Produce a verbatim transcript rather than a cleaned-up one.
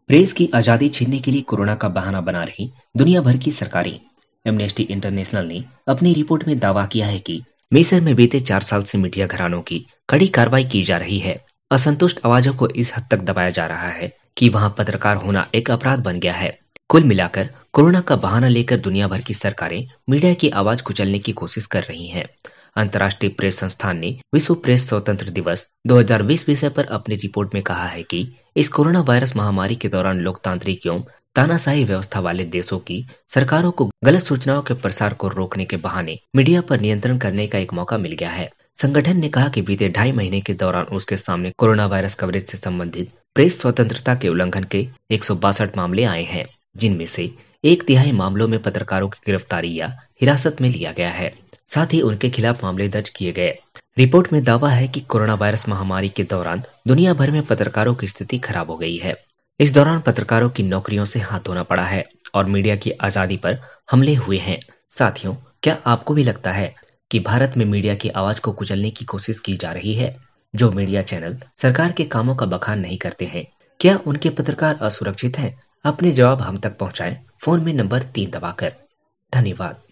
Press की आजादी छीनने के लिए कोरोना का बहाना बना रही दुनिया भर की सरकारें। एमनेस्टी इंटरनेशनल ने अपनी रिपोर्ट में दावा किया है कि मिस्र में बीते चार साल से मीडिया घरानों की कड़ी कार्रवाई की जा रही है। असंतुष्ट आवाजों को इस हद तक दबाया जा रहा है कि वहां पत्रकार होना एक अपराध बन गया है। कुल मिलाकर कोरोना का बहाना लेकर दुनिया भर की सरकारें मीडिया की आवाज कुचलने की कोशिश कर रही हैं। अंतर्राष्ट्रीय प्रेस संस्थान ने विश्व प्रेस स्वतंत्र दिवस दो हज़ार बीस विषय पर अपनी रिपोर्ट में कहा है कि इस कोरोना वायरस महामारी के दौरान लोकतांत्रिक एवं तानाशाही व्यवस्था वाले देशों की सरकारों को गलत सूचनाओं के प्रसार को रोकने के बहाने मीडिया पर नियंत्रण करने का एक मौका मिल गया है। संगठन ने कहा कि बीते ढाई महीने के दौरान उसके सामने कोरोना वायरस कवरेज से संबंधित प्रेस स्वतंत्रता के उल्लंघन के एक सौ बासठ मामले आए हैं, जिनमें से एक तिहाई मामलों में पत्रकारों की गिरफ्तारी या हिरासत में लिया गया है। साथ ही उनके खिलाफ मामले दर्ज किए गए। रिपोर्ट में दावा है कि कोरोना वायरस महामारी के दौरान दुनिया भर में पत्रकारों की स्थिति खराब हो गई है। इस दौरान पत्रकारों की नौकरियों से हाथ धोना पड़ा है और मीडिया की आजादी पर हमले हुए हैं। साथियों, क्या आपको भी लगता है कि भारत में मीडिया की आवाज को कुचलने की कोशिश की जा रही है? जो मीडिया चैनल सरकार के कामों का बखान नहीं करते हैं, क्या उनके पत्रकार असुरक्षित हैं? अपने जवाब हम तक पहुंचाएं फोन में नंबर तीन दबाकर। धन्यवाद।